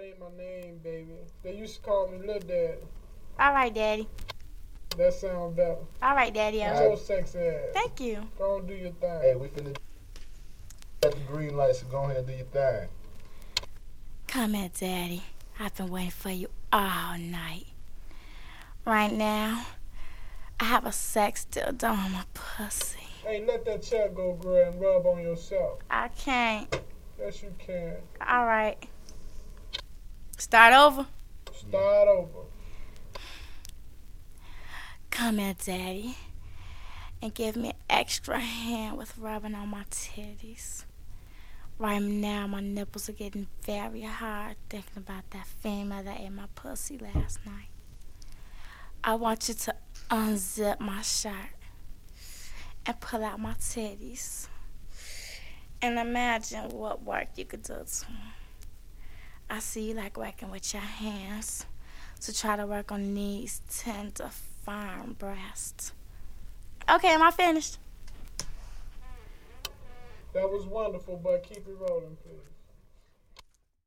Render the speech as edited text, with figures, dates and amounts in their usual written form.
That ain't my name, baby. They used to call me Lil Daddy. All right, Daddy. That sounds better. All right, Daddy. So sexy ass. Thank you. Go and do your thing. Hey, we finna get the green light, so go ahead and do your thing. Come here, Daddy. I've been waiting for you all night. Right now, I have a sex dildo on my pussy. Hey, let that chair go, girl, and rub on yourself. I can't. Yes, you can. All right. Start over. Start over. Come here, Daddy, and give me an extra hand with rubbing on my titties. Right now, my nipples are getting very hard thinking about that female that ate my pussy last night. I want you to unzip my shirt and pull out my titties. And imagine what work you could do to them. I see you like working with your hands, so try to work on these tender, firm breasts. Okay, am I finished? That was wonderful, but keep it rolling, please.